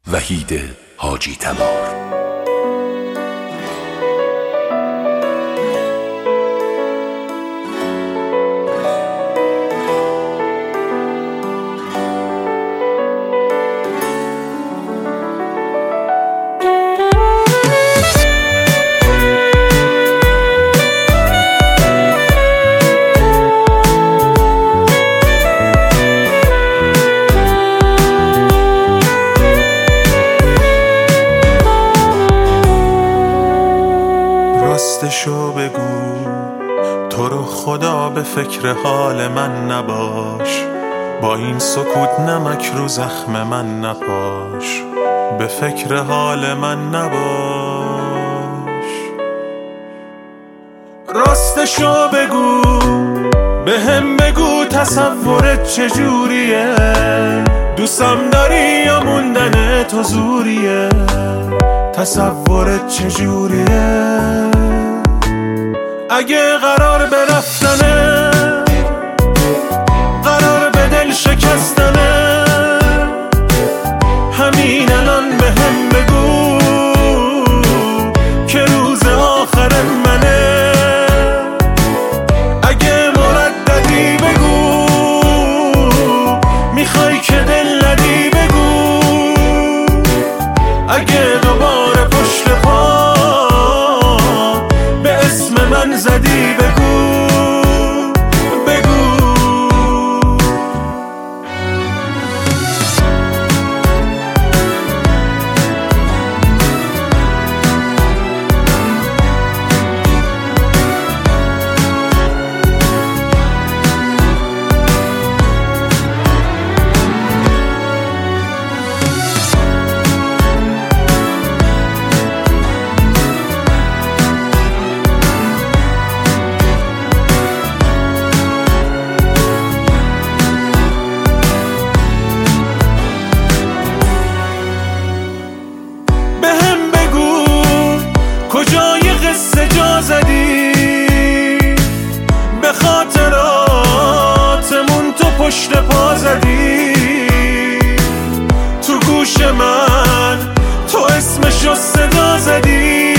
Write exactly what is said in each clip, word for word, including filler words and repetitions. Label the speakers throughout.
Speaker 1: وحید حاجی تبار.
Speaker 2: راستشو بگو، تو رو خدا به فکر حال من نباش، با این سکوت نمک رو زخم من نپاش، به فکر حال من نباش. راستشو بگو، به هم بگو تصورت چجوریه، دوستم داری یا موندن تو زوریه، تصورت چجوریه؟ اگه قرار به رفتنه، قرار به دل شکستنه، همین الان به هم بگو که روز آخر منه. اگه مرددی بگو، میخوای که دل ندی بگو، اگه دوباره پشت پا به اسم من زدی بگو بگو. کجای قصه جا زدی، به خاطراتمون تو پشت پا زدی، تو گوش من تو اسمشو صدا زدی،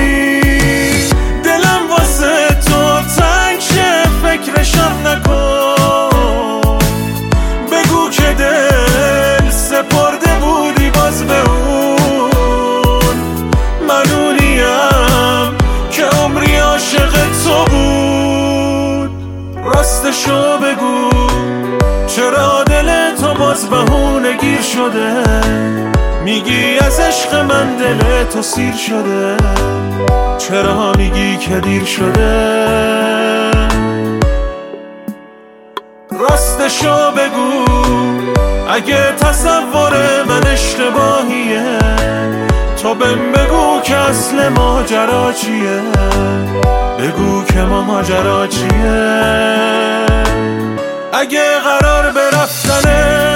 Speaker 2: دلم واسه تو تنگ شه فکرشم نکن، بگو که دل سپرده بودی باز به اون، منونیم که عمری عاشق تو بود. راستشو بگو، چرا دل تو باز بهونه گیر شده، میگی از عشق من دل تو سیر شده، چرا میگی که دیر شده؟ راستشو بگو، اگه تصور من اشتباهیه، تو بهم بگو که اصل ماجرا چیه، بگو که ماجرا چیه. اگه قرار به رفتنه،